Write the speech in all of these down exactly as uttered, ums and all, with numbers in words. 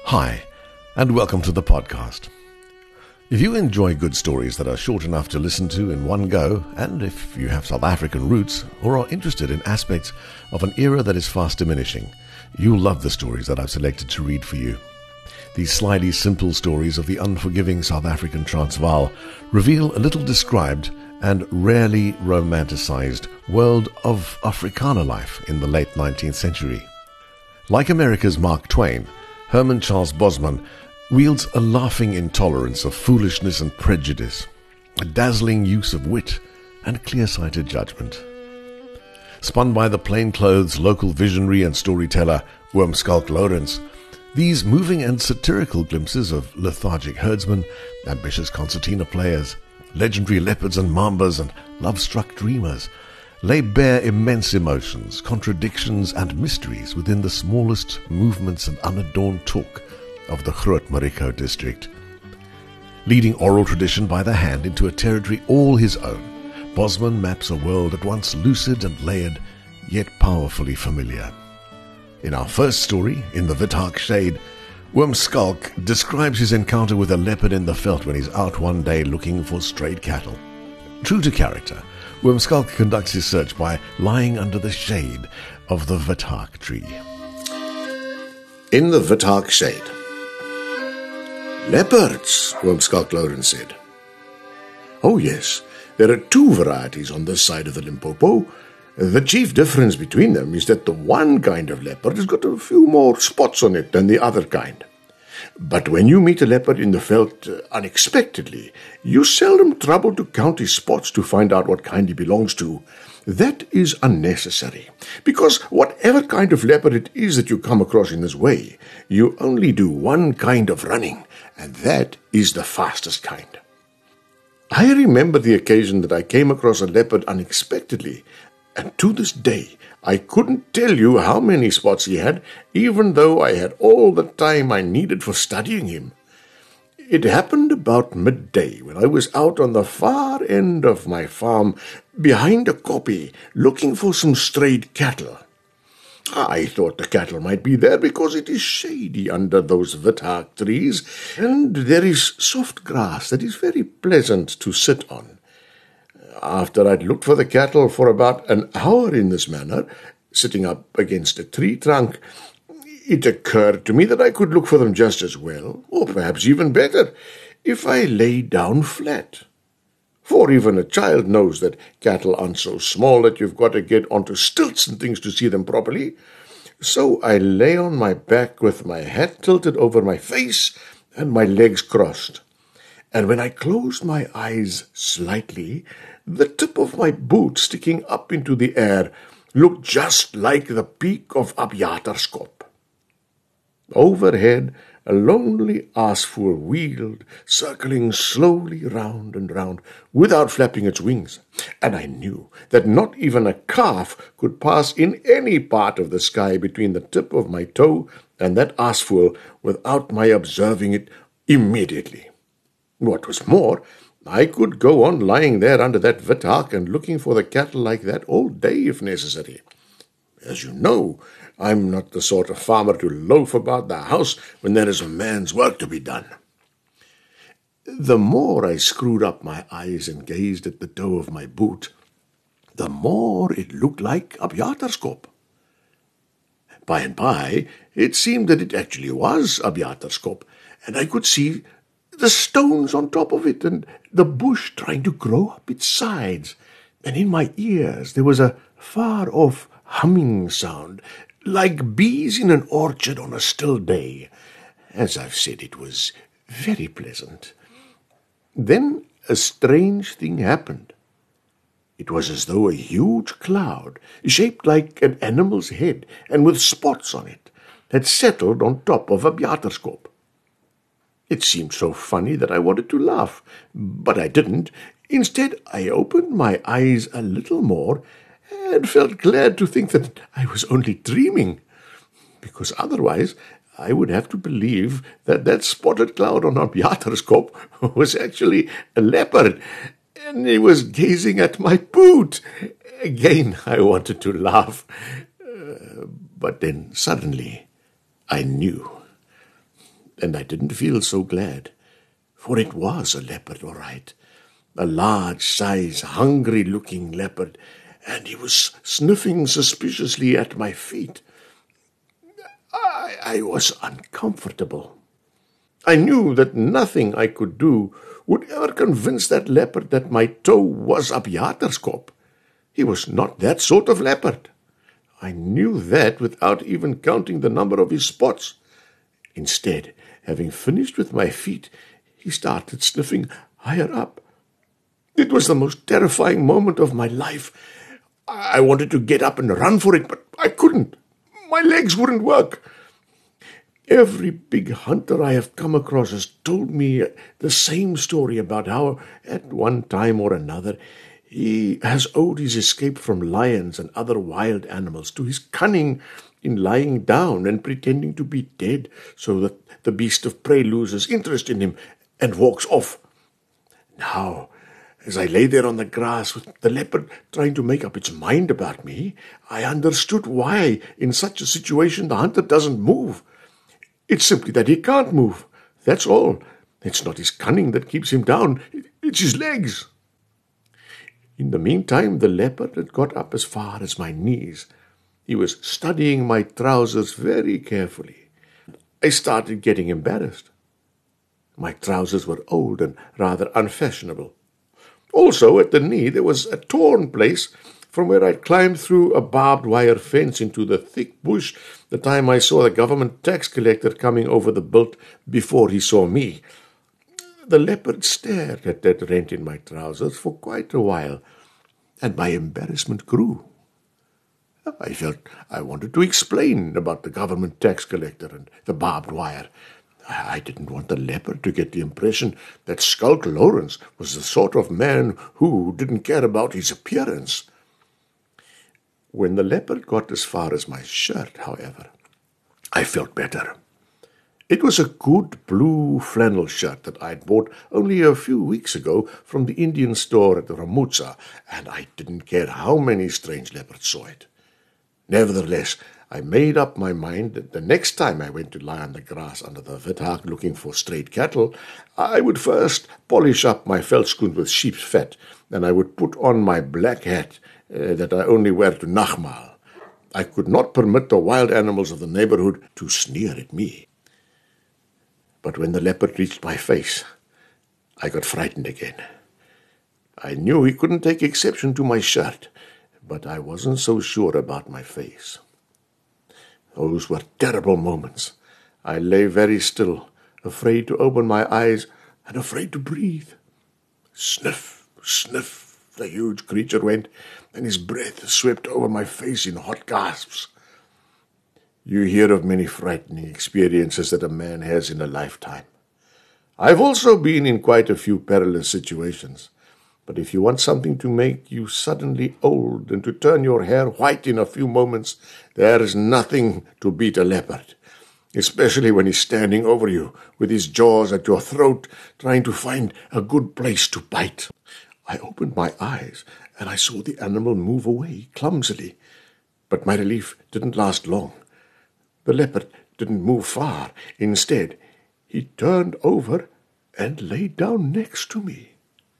Hi, and welcome to the podcast. If you enjoy good stories that are short enough to listen to in one go, and if you have South African roots or are interested in aspects of an era that is fast diminishing, you'll love the stories that I've selected to read for you. These slyly simple stories of the unforgiving South African Transvaal reveal a little described and rarely romanticized world of Afrikaner life in the late nineteenth century. Like America's Mark Twain, Herman Charles Bosman wields a laughing intolerance of foolishness and prejudice, a dazzling use of wit and clear-sighted judgment. Spun by the plainclothes local visionary and storyteller Oom Lawrence, these moving and satirical glimpses of lethargic herdsmen, ambitious concertina players, legendary leopards and mambas, and love-struck dreamers lay bare immense emotions, contradictions, and mysteries within the smallest movements and unadorned talk of the Groot Marico district. Leading oral tradition by the hand into a territory all his own, Bosman maps a world at once lucid and layered, yet powerfully familiar. In our first story, In the Withak Shade, Oom Skalk describes his encounter with a leopard in the veld when he's out one day looking for strayed cattle. True to character, Oom Skalk conducts his search by lying under the shade of the Withak tree. In the Withak Shade. Leopards, Oom Lawrence said. Oh yes, there are two varieties on this side of the Limpopo. The chief difference between them is that the one kind of leopard has got a few more spots on it than the other kind. But when you meet a leopard in the veld uh, unexpectedly, you seldom trouble to count his spots to find out what kind he belongs to. That is unnecessary, because whatever kind of leopard it is that you come across in this way, you only do one kind of running, and that is the fastest kind. I remember the occasion that I came across a leopard unexpectedly, and to this day, I couldn't tell you how many spots he had, even though I had all the time I needed for studying him. It happened about midday when I was out on the far end of my farm behind a koppie looking for some strayed cattle. I thought the cattle might be there because it is shady under those Withak trees, and there is soft grass that is very pleasant to sit on. After I'd looked for the cattle for about an hour in this manner, sitting up against a tree trunk, it occurred to me that I could look for them just as well, or perhaps even better, if I lay down flat. For even a child knows that cattle aren't so small that you've got to get onto stilts and things to see them properly. So I lay on my back with my hat tilted over my face and my legs crossed. And when I closed my eyes slightly, the tip of my boot sticking up into the air looked just like the peak of Abiaterskop. Overhead, a lonely aasvoël wheeled, circling slowly round and round, without flapping its wings, and I knew that not even a calf could pass in any part of the sky between the tip of my toe and that aasvoël without my observing it immediately. What was more, I could go on lying there under that Withak and looking for the cattle like that all day if necessary. As you know, I'm not the sort of farmer to loaf about the house when there is a man's work to be done. The more I screwed up my eyes and gazed at the toe of my boot, the more it looked like Abiaterskop. By and by, it seemed that it actually was Abiaterskop, and I could see the stones on top of it, and the bush trying to grow up its sides. And in my ears there was a far-off humming sound, like bees in an orchard on a still day. As I've said, it was very pleasant. Then a strange thing happened. It was as though a huge cloud, shaped like an animal's head and with spots on it, had settled on top of Abiaterskop. It seemed so funny that I wanted to laugh, but I didn't. Instead, I opened my eyes a little more and felt glad to think that I was only dreaming, because otherwise I would have to believe that that spotted cloud on Abiaterskop was actually a leopard, and he was gazing at my boot. Again, I wanted to laugh, uh, but then suddenly I knew. And I didn't feel so glad, for it was a leopard, all right. A large-size, hungry-looking leopard, and he was sniffing suspiciously at my feet. I, I was uncomfortable. I knew that nothing I could do would ever convince that leopard that my toe was up Jaterskop. He was not that sort of leopard. I knew that without even counting the number of his spots. Instead, having finished with my feet, he started sniffing higher up. It was the most terrifying moment of my life. I wanted to get up and run for it, but I couldn't. My legs wouldn't work. Every big hunter I have come across has told me the same story about how, at one time or another, he has owed his escape from lions and other wild animals to his cunning in lying down and pretending to be dead so that the beast of prey loses interest in him and walks off. Now, as I lay there on the grass with the leopard trying to make up its mind about me, I understood why, in such a situation, the hunter doesn't move. It's simply that he can't move. That's all. It's not his cunning that keeps him down. It's his legs. In the meantime, the leopard had got up as far as my knees. He was studying my trousers very carefully. I started getting embarrassed. My trousers were old and rather unfashionable. Also, at the knee, there was a torn place from where I'd climbed through a barbed wire fence into the thick bush the time I saw the government tax collector coming over the bult before he saw me. The leopard stared at that rent in my trousers for quite a while, and my embarrassment grew. I felt I wanted to explain about the government tax collector and the barbed wire. I didn't want the leopard to get the impression that Skulk Lawrence was the sort of man who didn't care about his appearance. When the leopard got as far as my shirt, however, I felt better. It was a good blue flannel shirt that I'd bought only a few weeks ago from the Indian store at Ramutsa, and I didn't care how many strange leopards saw it. Nevertheless, I made up my mind that the next time I went to lie on the grass under the Withak looking for strayed cattle, I would first polish up my veldskoen with sheep's fat, and I would put on my black hat uh, that I only wear to Nachtmaal. I could not permit the wild animals of the neighborhood to sneer at me. But when the leopard reached my face, I got frightened again. I knew he couldn't take exception to my shirt, but I wasn't so sure about my face. Those were terrible moments. I lay very still, afraid to open my eyes and afraid to breathe. Sniff, sniff, the huge creature went, and his breath swept over my face in hot gasps. You hear of many frightening experiences that a man has in a lifetime. I've also been in quite a few perilous situations. But if you want something to make you suddenly old and to turn your hair white in a few moments, there is nothing to beat a leopard, especially when he's standing over you with his jaws at your throat, trying to find a good place to bite. I opened my eyes, and I saw the animal move away clumsily. But my relief didn't last long. The leopard didn't move far. Instead, he turned over and lay down next to me.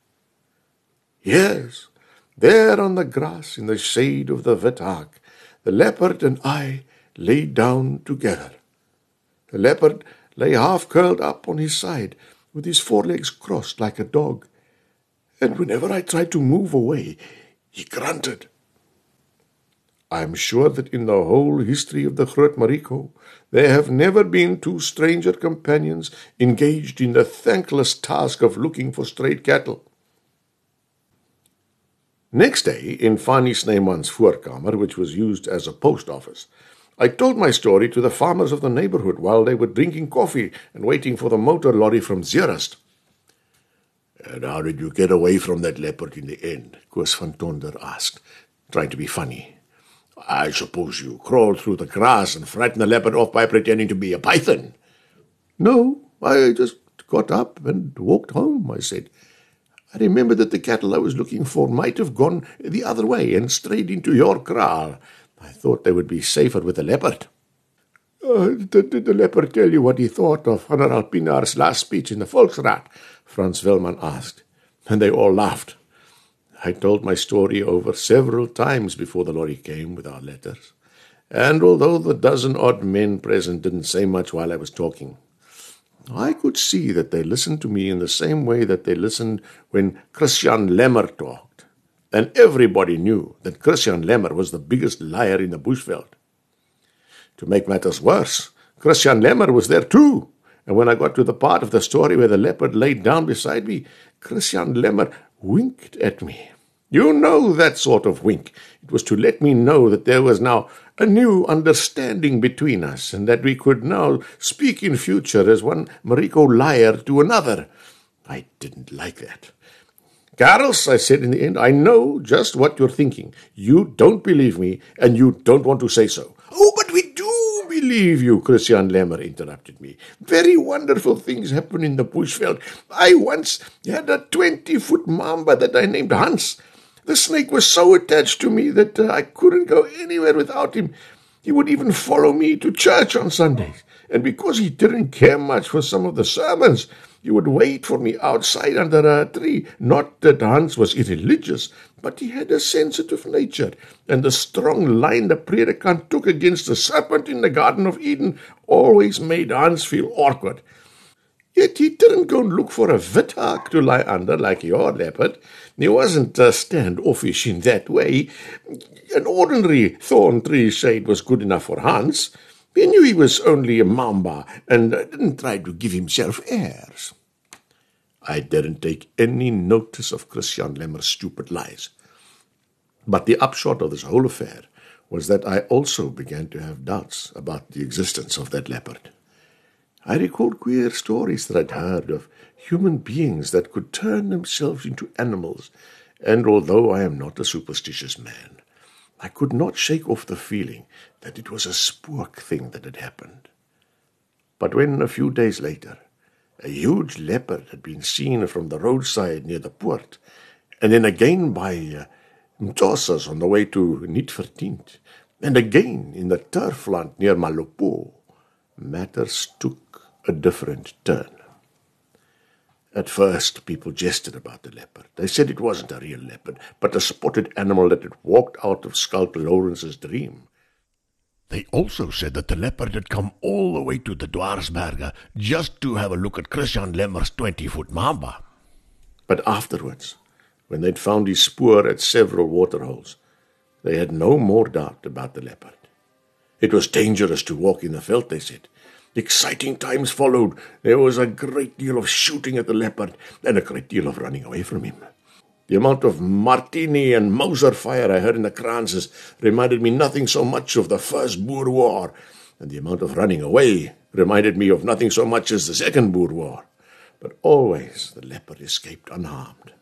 Yes, there on the grass in the shade of the Withak, the leopard and I lay down together. The leopard lay half curled up on his side, with his forelegs crossed like a dog, and whenever I tried to move away, he grunted. I am sure that in the whole history of the Groot Mariko, there have never been two stranger companions engaged in the thankless task of looking for strayed cattle. Next day, in Fanny Snyman's voorkamer, which was used as a post office, I told my story to the farmers of the neighborhood while they were drinking coffee and waiting for the motor lorry from Zeerust. And how did you get away from that leopard in the end? Koos van Tonder asked, trying to be funny. I suppose you crawled through the grass and frightened the leopard off by pretending to be a python. No, I just got up and walked home, I said. I remember that the cattle I was looking for might have gone the other way and strayed into your kraal. I thought they would be safer with the leopard. Uh, did, did the leopard tell you what he thought of General Pienaar's last speech in the Volksraad? Frans Wellman asked, and they all laughed. I told my story over several times before the lorry came with our letters, and although the dozen-odd men present didn't say much while I was talking, I could see that they listened to me in the same way that they listened when Christian Lemmer talked, and everybody knew that Christian Lemmer was the biggest liar in the Bushveld. To make matters worse, Christian Lemmer was there too, and when I got to the part of the story where the leopard laid down beside me, Christian Lemmer winked at me. You know that sort of wink. It was to let me know that there was now a new understanding between us, and that we could now speak in future as one Mariko liar to another. I didn't like that. Karels, I said in the end, I know just what you're thinking. You don't believe me, and you don't want to say so. Oh, but we do believe you, Christian Lemmer interrupted me. Very wonderful things happen in the Bushveld. I once had a twenty-foot mamba that I named Hans. The snake was so attached to me that uh, I couldn't go anywhere without him. He would even follow me to church on Sundays. And because he didn't care much for some of the sermons, he would wait for me outside under a tree. Not that Hans was irreligious, but he had a sensitive nature, and the strong line the predikant took against the serpent in the Garden of Eden always made Hans feel awkward. Yet he didn't go and look for a withak to lie under like your leopard. He wasn't uh, standoffish in that way. An ordinary thorn tree shade was good enough for Hans. He knew he was only a mamba and uh, didn't try to give himself airs. I didn't take any notice of Christian Lemmer's stupid lies. But the upshot of this whole affair was that I also began to have doubts about the existence of that leopard. I recalled queer stories that I'd heard of human beings that could turn themselves into animals, and although I am not a superstitious man, I could not shake off the feeling that it was a spook thing that had happened. But when, a few days later, a huge leopard had been seen from the roadside near the poort, and then again by uh, Mtosas on the way to Nuutverdiend, and again in the turfland near Malopo, matters took a different turn. At first, people jested about the leopard. They said it wasn't a real leopard, but a spotted animal that had walked out of Schalk Lawrence's dream. They also said that the leopard had come all the way to the Dwarsberge just to have a look at Christian Lemmer's twenty-foot mamba. But afterwards, when they'd found his spoor at several waterholes, they had no more doubt about the leopard. It was dangerous to walk in the veld, they said. Exciting times followed. There was a great deal of shooting at the leopard and a great deal of running away from him. The amount of Martini and Mauser fire I heard in the kranzes reminded me nothing so much of the First Boer War, and the amount of running away reminded me of nothing so much as the Second Boer War. But always the leopard escaped unharmed.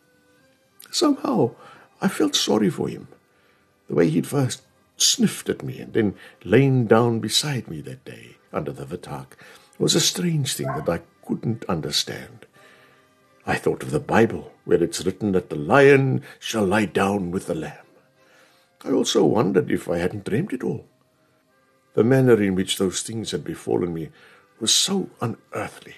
Somehow I felt sorry for him. The way he'd first sniffed at me and then lain down beside me that day under the withak was a strange thing that I couldn't understand. I thought of the Bible, where it's written that the lion shall lie down with the lamb. I also wondered if I hadn't dreamed it all. The manner in which those things had befallen me was so unearthly.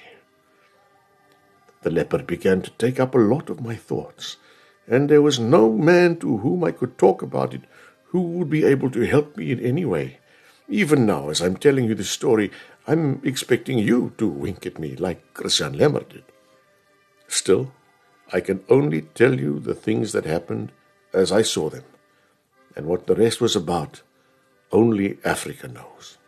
The leopard began to take up a lot of my thoughts, and there was no man to whom I could talk about it who would be able to help me in any way. Even now, as I'm telling you this story, I'm expecting you to wink at me like Christian Lemmer did. Still, I can only tell you the things that happened as I saw them, and what the rest was about, only Africa knows.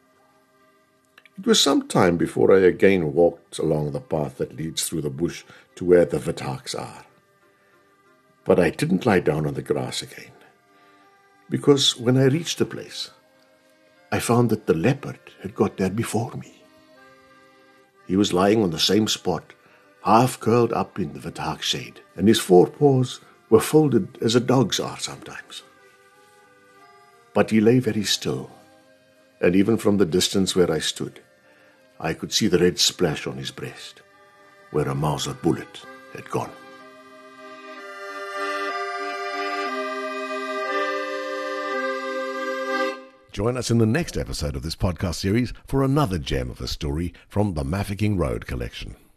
It was some time before I again walked along the path that leads through the bush to where the withaks are. But I didn't lie down on the grass again, because when I reached the place, I found that the leopard had got there before me. He was lying on the same spot, half curled up in the withak shade, and his forepaws were folded as a dog's are sometimes. But he lay very still, and even from the distance where I stood, I could see the red splash on his breast, where a Mauser bullet had gone. Join us in the next episode of this podcast series for another gem of a story from the Mafeking Road collection.